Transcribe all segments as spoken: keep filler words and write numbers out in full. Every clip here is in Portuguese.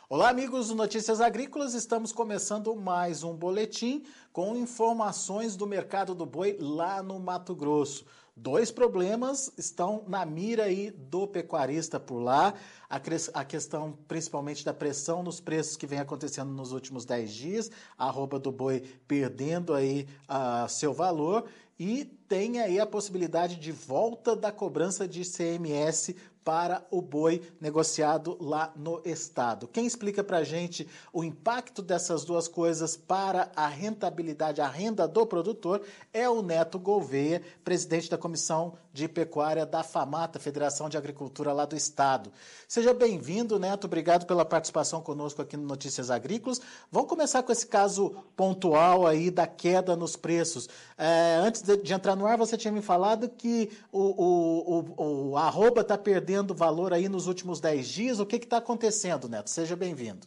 Olá, amigos do Notícias Agrícolas, estamos começando mais um boletim com informações do mercado do boi lá no Mato Grosso. Dois problemas estão na mira aí do pecuarista por lá, a, a questão principalmente da pressão nos preços que vem acontecendo nos últimos dez dias, a arroba do boi perdendo aí uh, seu valor, e tem aí a possibilidade de volta da cobrança de I C M S para o boi negociado lá no estado. Quem explica para a gente o impacto dessas duas coisas para a rentabilidade, a renda do produtor, é o Neto Gouveia, presidente da Comissão de Pecuária da FAMATA, Federação de Agricultura lá do estado. Seja bem-vindo, Neto, obrigado pela participação conosco aqui no Notícias Agrícolas. Vamos começar com esse caso pontual aí da queda nos preços. É, antes de, de entrar no ar, você tinha me falado que o, o, o, o arroba está perdendo valor aí nos últimos dez dias. O que está acontecendo, Neto? Seja bem-vindo.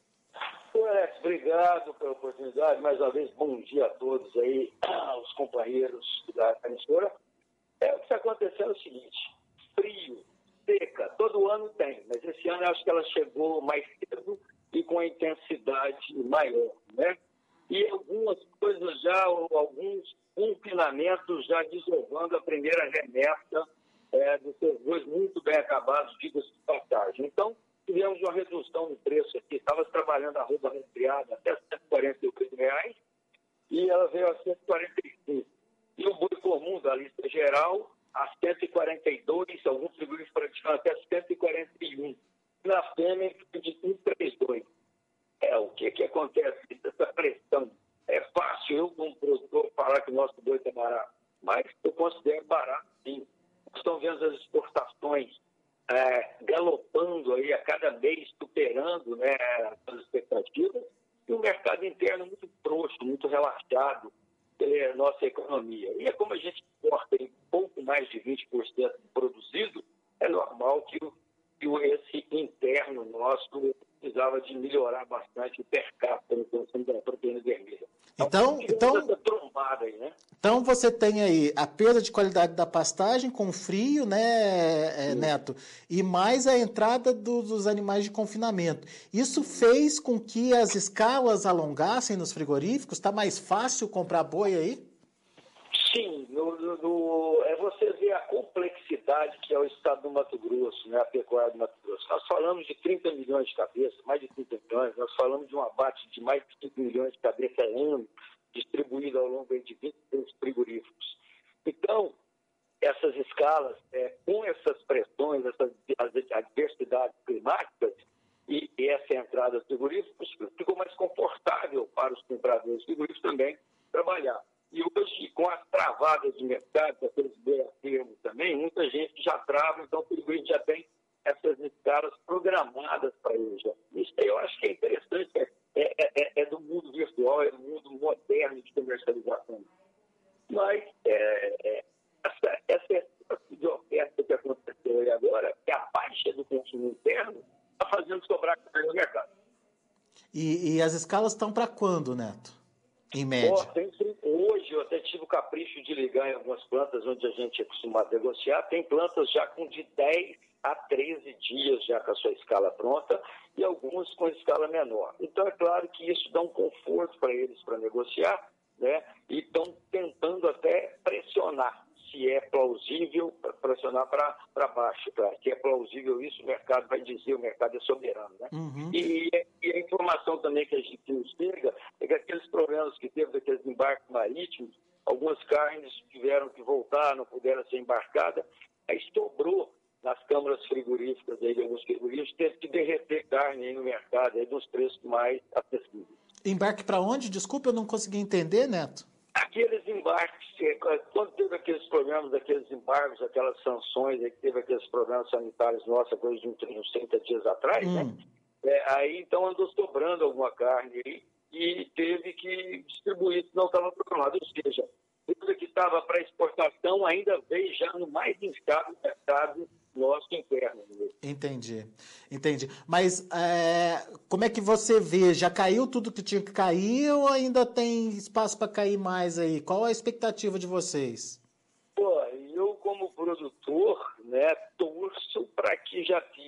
Alex, obrigado pela oportunidade. Mais uma vez, bom dia a todos aí, aos companheiros da emissora. É, o que está acontecendo é o seguinte: frio, seca, todo ano tem, mas esse ano eu acho que ela chegou mais cedo e com a intensidade maior, né? E algumas coisas já, alguns confinamentos já desovando a primeira remessa é, dos seus bois muito bem acabados, diga-se de passagem. Então, tivemos uma redução no preço aqui. Estava trabalhando a arroba resfriada até cento e quarenta e oito reais e ela veio a cento e quarenta e cinco. E o boi comum da lista geral a cento e quarenta e dois, alguns frigoríficos praticando até cento e quarenta e um. Na fêmea, de cento e trinta e dois. É, o que, que acontece? Essa pressão. É fácil eu, como produtor, falar que o nosso boi está barato, mas eu considero barato, sim. Nós estamos vendo as exportações é, galopando aí a cada mês, superando, né, as expectativas, e o mercado interno muito frouxo, muito relaxado pela nossa economia. E é como a gente exporta em pouco mais de vinte por cento produzido, é normal que, o, que o, esse interno nosso precisava de melhorar bastante o per capita no consumo da proteína vermelha. Então, então, essa trombada aí, né? Então você tem aí a perda de qualidade da pastagem com frio, né, é, Neto? E mais a entrada do, dos animais de confinamento. Isso fez com que as escalas alongassem nos frigoríficos? Está mais fácil comprar boi aí? Sim, no, no, no, é você ver a complexidade que é o estado do Mato Grosso, né, a pecuária do Mato Grosso. Nós falamos de trinta milhões de cabeças, mais de trinta milhões, nós falamos de um abate de mais de cinco milhões de cabeças ano, distribuído ao longo de vinte frigoríficos. Então, essas escalas, é, com essas pressões, essas adversidades climáticas e, e essa entrada dos frigoríficos, ficou mais confortável para os compradores frigoríficos também trabalhar. E hoje, com as travadas de mercado, aqueles boi termo também, muita gente já trava, então o frigorífico já tem essas escalas programadas para ele já. Isso aí eu acho que é interessante, é, é, é, é do mundo virtual, é do mundo moderno de comercialização. Mas é, é, essa, essa espécie de oferta que aconteceu aí agora, que a baixa do consumo interno, está fazendo sobrar carne no mercado. E, e as escalas estão para quando, Neto? Em média? Oh, tem, hoje eu até tive o capricho de ligar em algumas plantas onde a gente é acostumado a negociar. Tem plantas já com de dez a treze dias já com a sua escala pronta e algumas com escala menor. Então é claro que isso dá um conforto para eles para negociar, né? E estão tentando até pressionar, se é plausível, pressionar para baixo. Pra, se é plausível isso, o mercado vai dizer, o mercado é soberano, né? Uhum. E, e a informação também que a gente nos chega é que aqueles problemas que teve daqueles embarques marítimos, algumas carnes tiveram que voltar, não puderam ser embarcadas, aí sobrou nas câmaras frigoríficas, aí, alguns frigoríficos, teve que derreter carne aí no mercado, aí dos preços mais acessíveis. Embarque para onde? Desculpa, eu não consegui entender, Neto. Aqueles embarques, quando teve aqueles problemas, aqueles embargos, aquelas sanções, aí teve aqueles problemas sanitários, nossa, coisa de uns trinta dias atrás, hum. né? É, aí então andou sobrando alguma carne aí e teve que distribuir, não estava programado. Ou seja, tudo que estava para exportação ainda veio já no mais instável mercado nosso interno. Entendi, entendi. Mas é, como é que você vê? Já caiu tudo que tinha que cair ou ainda tem espaço para cair mais aí? Qual a expectativa de vocês? Pô, eu como produtor, né, torço para que já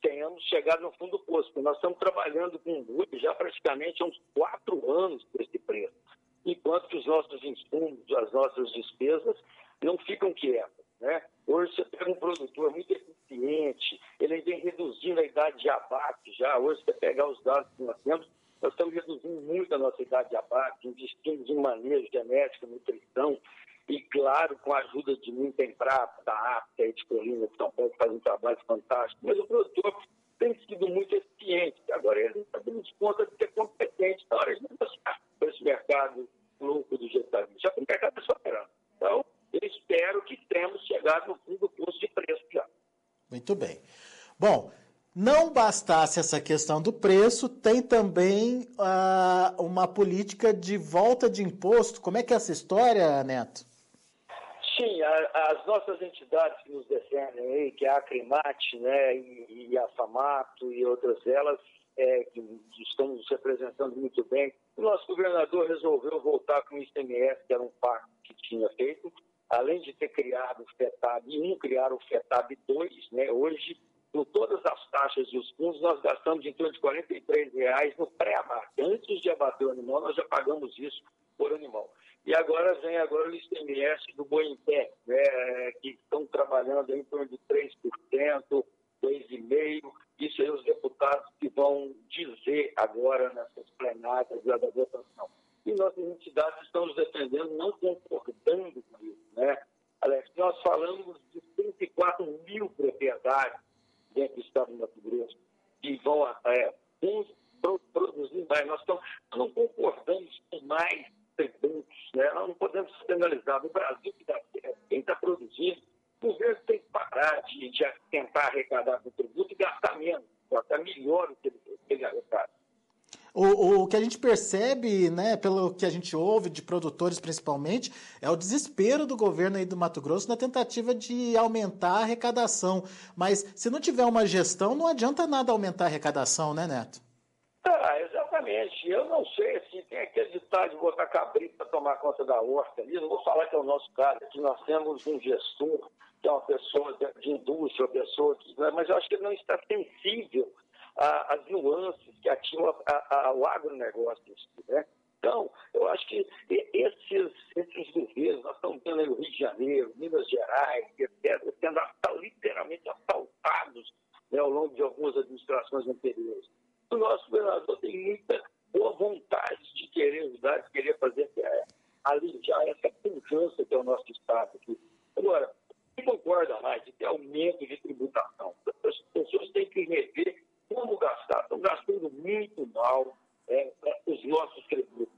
tenhamos chegado no fundo do poço, porque nós estamos trabalhando com o boi já praticamente há uns quatro anos por esse preço, enquanto que os nossos insumos, as nossas despesas não ficam quietas, né? Hoje você pega um produtor muito eficiente, ele vem reduzindo a idade de abate já. Hoje, você pegar os dados que nós temos, nós estamos reduzindo muito a nossa idade de abate, investindo em manejo genético, nutrição, e, claro, com a ajuda de muita Embrapa, da APTA e de Colina, que São Paulo faz um trabalho fantástico. Mas o produtor tem sido muito eficiente. Agora, ele está dando conta de ser competente na hora de negociar para esse mercado louco do jeito que está vindo. Já que o mercado está superando. Então, eu espero que tenhamos chegado no fim do curso de preço já. Muito bem. Bom, não bastasse essa questão do preço, tem também uh, uma política de volta de imposto. Como é que é essa história, Neto? Sim, a, as nossas entidades que nos defendem aí, que é a Acrimate, né, e, e a FAMATO e outras delas, é, que estão nos representando muito bem. O nosso governador resolveu voltar com o I C M S, que era um pacto que tinha feito, além de ter criado o FETAB um, criaram o FETAB dois, né? Hoje, com todas as taxas e os fundos, nós gastamos em torno de quarenta e três reais no pré-abate. Antes de abater o animal, nós já pagamos isso por animal. E agora vem agora o I C M S do boi em pé, né? Que estão trabalhando em torno de três por cento, dois vírgula cinco por cento. Isso aí os deputados que vão dizer agora nessas plenárias da votação. E nossas entidades estão nos defendendo, não concordando com isso, né? Alex, nós falamos de cento e quatro mil propriedades dentro do estado do Mato Grosso que vão é, produzir mais. Nós estamos, não concordamos com mais tributos, né? Nós não podemos ser penalizados. No Brasil, quem está produzindo, o governo tem que parar de, de tentar arrecadar com tributo e gastar menos, gastar melhor o que ele, ele arrecada. O, o que a gente percebe, né, pelo que a gente ouve de produtores principalmente, é o desespero do governo aí do Mato Grosso na tentativa de aumentar a arrecadação. Mas se não tiver uma gestão, não adianta nada aumentar a arrecadação, né, Neto? Ah, exatamente. Eu não sei se tem aquele ditado de botar cabrito para tomar conta da horta ali. Não vou falar que é o nosso caso, que nós temos um gestor, que é uma pessoa de indústria, uma pessoa que... Mas eu acho que ele não está sensível às nuances que atingem o agronegócio, né? Então, eu acho que esses, esses governos, nós estamos vendo aí o Rio de Janeiro, Minas Gerais, etcétera, sendo literalmente assaltados, né, ao longo de algumas administrações anteriores. O nosso governador tem muita boa vontade de querer ajudar, de querer fazer é, aliviar essa pujança que é o nosso Estado aqui. Agora, quem concorda mais de ter aumento de tributação? As pessoas têm que rever como gastar. Estão gastando muito mal é, os nossos tributos.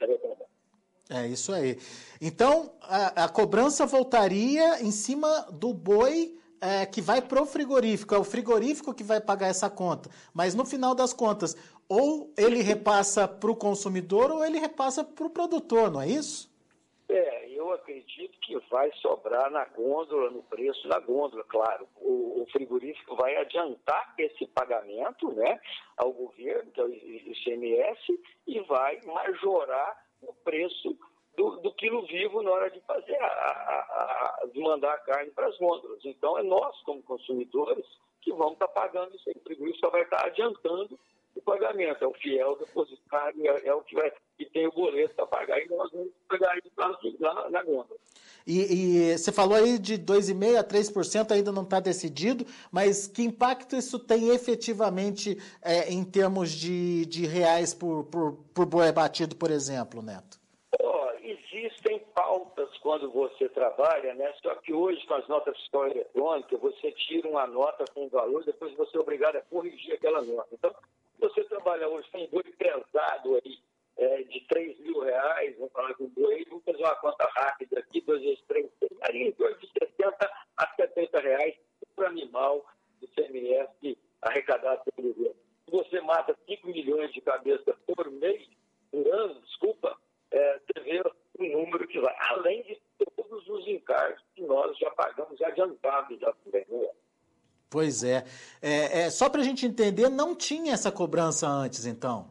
É isso aí. Então, a, a cobrança voltaria em cima do boi é, que vai para o frigorífico. É o frigorífico que vai pagar essa conta. Mas, no final das contas, ou ele repassa para o consumidor ou ele repassa para o produtor, não é isso? É, eu acredito que vai sobrar na gôndola, no preço da gôndola, claro. O, o frigorífico vai adiantar esse pagamento, né, ao governo, que é o I C M S, e vai majorar o preço do, do quilo vivo na hora de fazer a, a, a, de mandar a carne para as gôndolas. Então, é nós, como consumidores, que vamos estar pagando isso aí. O frigorífico só vai estar adiantando o pagamento. É o fiel depositário, é, é o que, vai, que tem o boleto para pagar, e nós vamos pagar isso lá, lá na gôndola. E, e você falou aí de dois vírgula cinco por cento a três por cento, ainda não está decidido, mas que impacto isso tem efetivamente é, em termos de, de reais por, por, por boi abatido, por exemplo, Neto? Oh, existem pautas quando você trabalha, né? Só que hoje, com as notas fiscal eletrônicas, você tira uma nota com um valor, depois você é obrigado a corrigir aquela nota. Então, você trabalha hoje com um boi pesado aí, é, de três mil reais, vamos falar com boi, vamos fazer uma conta rápida aqui, dois vezes três, ali em torno de sessenta a setenta reais por animal do I C M S arrecadado pelo governo. Se você mata cinco milhões de cabeças por mês, por ano, desculpa, é, você vê o número que vai, além de todos os encargos que nós já pagamos adiantados já também, né? Pois é. é, é só para a gente entender, não tinha essa cobrança antes, então?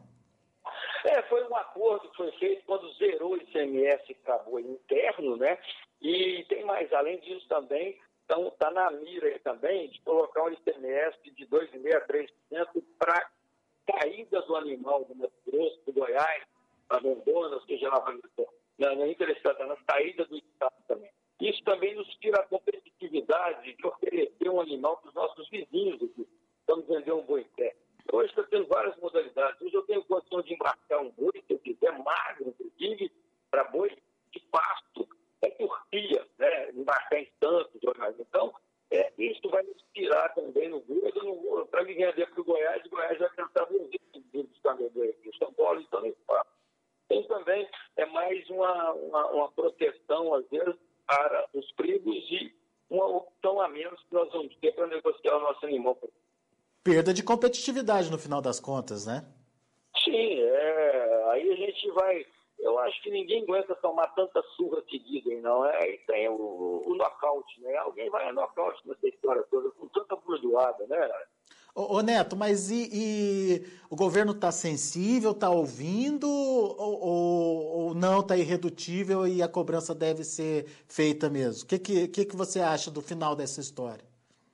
É, foi um acordo que foi feito quando zerou o I C M S, acabou interno, né? E tem mais, além disso também, Então, está na mira aí também de colocar um I C M S de dois vírgula cinco por cento a três por cento para caída do animal do Mato Grosso, do Goiás, para Rondônia, seja lá na, na interessada, na saída do estado também. Isso também nos tira a competitividade de oferecer um animal para os nossos vizinhos aqui. Vamos vender um boi pé. Hoje está tendo várias modalidades. Hoje eu tenho condição de embarcar um boi, se eu quiser, magro, inclusive, para boi de pasto, é Turquia, né? Embarcar em Santos. Então, é, isso vai nos tirar também no Goiás, para me vender para o Goiás, o Goiás vai tentar vender também aqui. São Paulo, então, não espaço. Tem também é mais uma, uma, uma proteção, às vezes, para os frigos e uma opção a menos que nós vamos ter para negociar o nosso animal. Perda de competitividade no final das contas, né? Sim, é, aí a gente vai... Eu acho que ninguém aguenta tomar tanta surra seguida, não é? Aí tem o, o nocaute, né? Alguém vai a nocaute nessa história toda, com tanta burdoada, né? Ô, ô Neto, mas e, e o governo está sensível, está ouvindo ou, ou, ou não, está irredutível e a cobrança deve ser feita mesmo? O que, que, que, que você acha do final dessa história?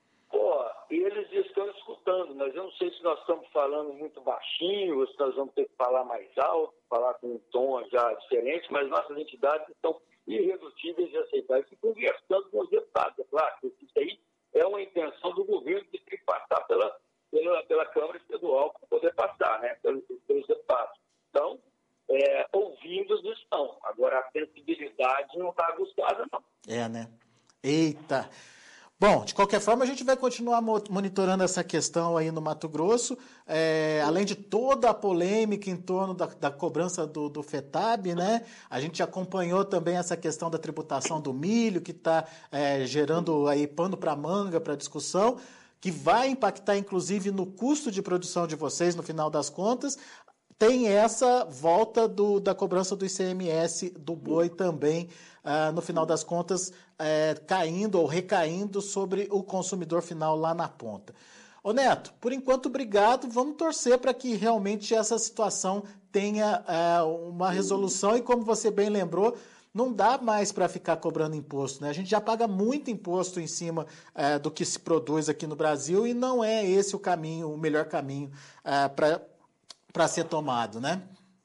Pô, eles estão escutando, mas eu não sei se nós estamos falando muito baixinho, ou se nós vamos ter que falar mais alto, falar com um tom já diferente, mas nossas entidades estão irredutíveis de aceitar. E conversando com os deputados, é claro, porque isso aí é uma intenção do governo de ter que passar pela, pela, pela Câmara Estadual para poder passar, né, pelos, pelos deputados. Então, é, ouvindo estão. Agora, a sensibilidade não está aguçada, não. É, né? Eita! Bom, de qualquer forma, a gente vai continuar monitorando essa questão aí no Mato Grosso, é, além de toda a polêmica em torno da, da cobrança do, do FETAB, né? A gente acompanhou também essa questão da tributação do milho, que está é, gerando aí pano para manga para discussão, que vai impactar, inclusive, no custo de produção de vocês, no final das contas. Tem essa volta do, da cobrança do I C M S do boi também, ah, no final das contas, é, caindo ou recaindo sobre o consumidor final lá na ponta. Ô Neto, por enquanto, obrigado. Vamos torcer para que realmente essa situação tenha é, uma resolução e, como você bem lembrou, não dá mais para ficar cobrando imposto, né? A gente já paga muito imposto em cima é, do que se produz aqui no Brasil e não é esse o caminho, o melhor caminho é, para para ser tomado, né?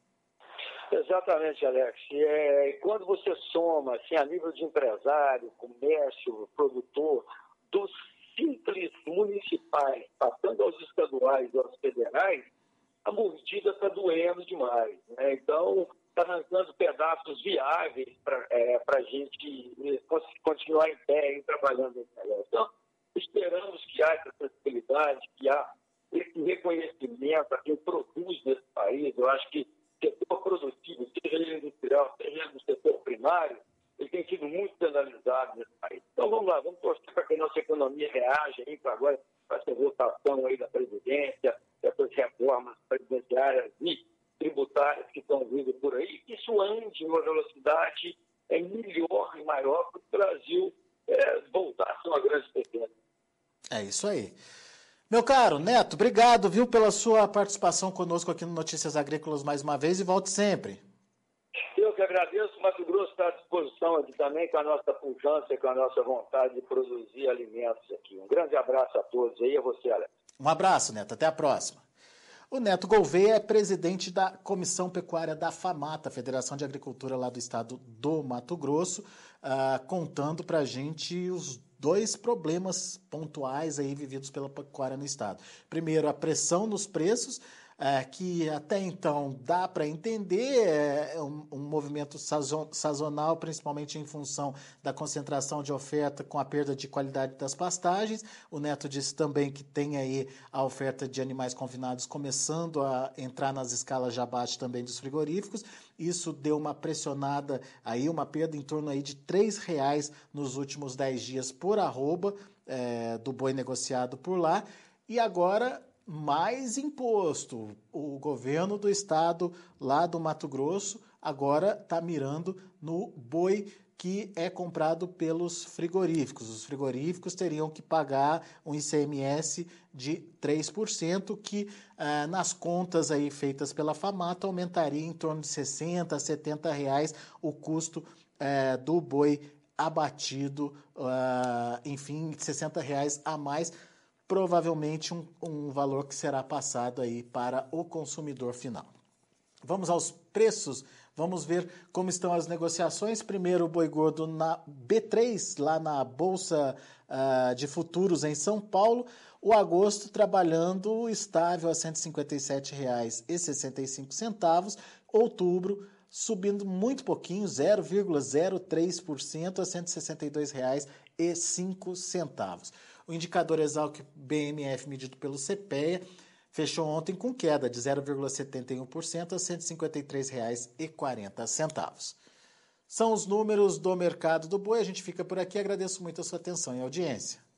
Exatamente, Alex. E é, quando você soma, assim, a nível de empresário, comércio, produtor, dos simples municipais, passando aos estaduais e aos federais, a mordida está doendo demais, né? Então, está arrancando pedaços viáveis para é, a gente continuar em pé e trabalhando nesse negócio. Então, esperamos que haja acessibilidade, que há esse reconhecimento a quem produz nesse país. Eu acho que o setor produtivo, seja ele industrial, seja ele no setor primário, ele tem sido muito penalizado nesse país. Então vamos lá, vamos torcer para que a nossa economia reaja aí para agora, para essa votação aí da Previdência, essas reformas presidenciárias e tributárias que estão vindo por aí, que isso ande em uma velocidade é, melhor e maior para o Brasil é, voltar a ser uma grande potência. É isso aí. Meu caro Neto, obrigado, viu, pela sua participação conosco aqui no Notícias Agrícolas mais uma vez e volte sempre. Eu que agradeço. O Mato Grosso está à disposição aqui também com a nossa pujança, com a nossa vontade de produzir alimentos aqui. Um grande abraço a todos aí e a você, Alex. Um abraço, Neto. Até a próxima. O Neto Gouveia é presidente da Comissão Pecuária da FAMATA, Federação de Agricultura lá do estado do Mato Grosso, uh, contando para a gente os dois problemas pontuais aí vividos pela pecuária no estado. Primeiro, a pressão nos preços, é, que até então dá para entender, é um, um movimento sazonal, principalmente em função da concentração de oferta com a perda de qualidade das pastagens. O Neto disse também que tem aí a oferta de animais confinados começando a entrar nas escalas de abate também dos frigoríficos. Isso deu uma pressionada, aí uma perda em torno aí de três reais nos últimos dez dias por arroba é, do boi negociado por lá. E agora, mais imposto. O governo do estado lá do Mato Grosso agora está mirando no boi que é comprado pelos frigoríficos. Os frigoríficos teriam que pagar um I C M S de três por cento, que ah, nas contas aí feitas pela FAMATA aumentaria em torno de sessenta a setenta reais o custo eh, do boi abatido, uh, enfim, sessenta reais a mais, provavelmente um, um valor que será passado aí para o consumidor final. Vamos aos preços, vamos ver como estão as negociações. Primeiro, o boi gordo na B três, lá na Bolsa uh, de Futuros em São Paulo. O agosto trabalhando estável a cento e cinquenta e sete reais e sessenta e cinco centavos. Outubro subindo muito pouquinho, zero vírgula zero três por cento a cento e sessenta e dois reais e cinco centavos. O indicador Exalc B M F medido pelo CPEA fechou ontem com queda de zero vírgula setenta e um por cento a cento e cinquenta e três reais e quarenta centavos. São os números do mercado do boi. A gente fica por aqui. Agradeço muito a sua atenção e audiência.